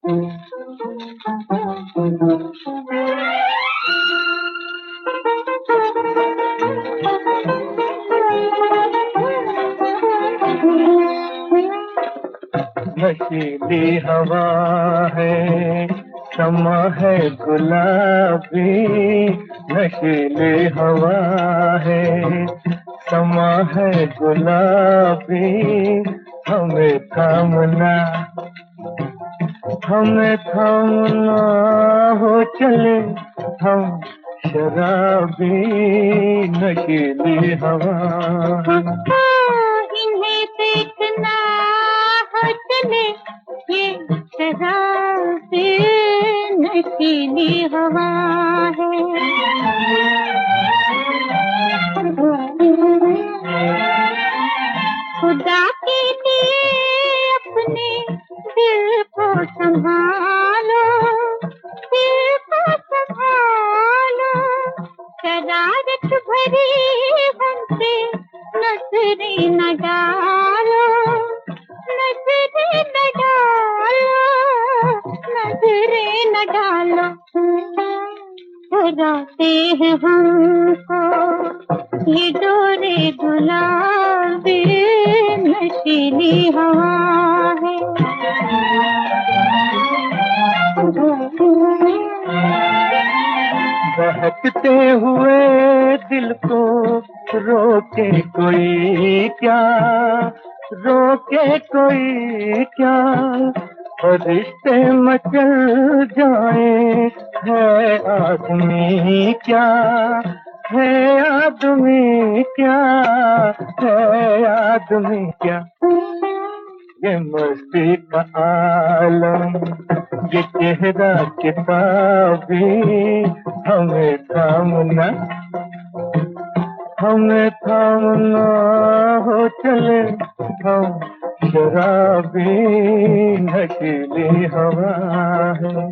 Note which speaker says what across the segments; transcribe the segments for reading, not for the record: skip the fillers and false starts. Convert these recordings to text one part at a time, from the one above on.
Speaker 1: नशीली हवा है, समा है गुलाबी, नशीली हवा है, समा है गुलाबी, हमें थामना, हमें थामना हो चले हम शराबी, नशीली हवा।
Speaker 2: इन्हें देखना हो चले ये शराबी, नशीली हवा है। खुदा के लिए अपने दिल को संभालो, दिल को संभालो, शरारत भरी हमसे नजरें न डालो, नजरें न डालो, नजरें न डालो। चुराते हैं हमको ये डोरे गुलाबी, नशीली हवा है।
Speaker 1: बहकते हुए दिल को रोके कोई क्या, रोके कोई क्या, रिश्ते मचल जाए, है आदमी क्या, है आदमी क्या, है आदमी क्या। ये मस्ती का आलम, ये चेहरा किताबी, हमें थामना, हमें थामना हो चले हम शराबी, नशीली हवा है।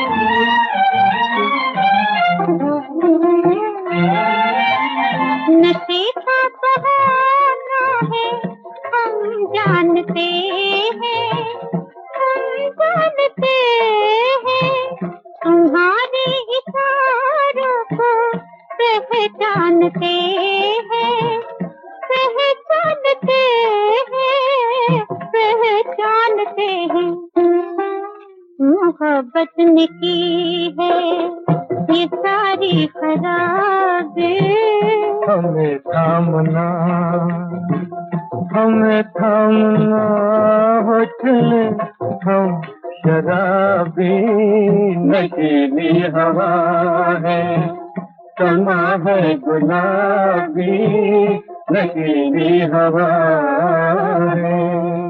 Speaker 2: नशे का बहाना है हम जानते हैं, हम जानते हैं, तुम्हारे इशारों को पहचानते हैं, पहचानते हैं, पहचानते हैं। मोहब्बत ने की है ये सारी खराबी,
Speaker 1: हमें थामना, हमें थामना हो चले हम शराबी, नशीली हवा है, समा है गुलाबी, नशीली हवा है।